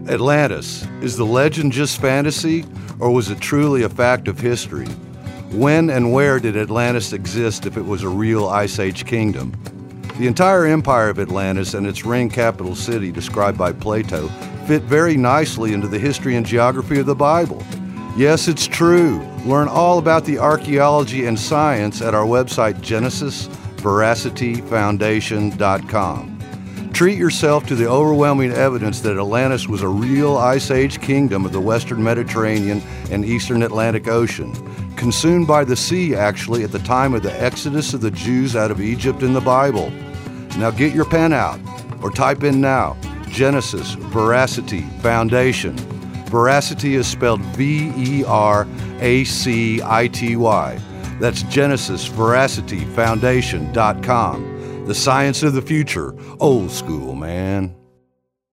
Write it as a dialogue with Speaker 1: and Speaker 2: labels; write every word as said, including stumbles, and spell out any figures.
Speaker 1: Atlantis, is the legend just fantasy, or was it truly a fact of history? When and where did Atlantis exist if it was a real Ice Age kingdom? The entire empire of Atlantis and its ring capital city, described by Plato, fit very nicely into the history and geography of the Bible. Yes, it's true. Learn all about the archaeology and science at our website, Genesis Veracity Foundation dot com. Treat yourself to the overwhelming evidence that Atlantis was a real Ice Age kingdom of the Western Mediterranean and Eastern Atlantic Ocean, consumed by the sea, actually, at the time of the exodus of the Jews out of Egypt in the Bible. Now get your pen out, or type in now, Genesis Veracity Foundation. Veracity is spelled V E R A C I T Y. That's Genesis Veracity Foundation dot com. The science of the future, old school, man.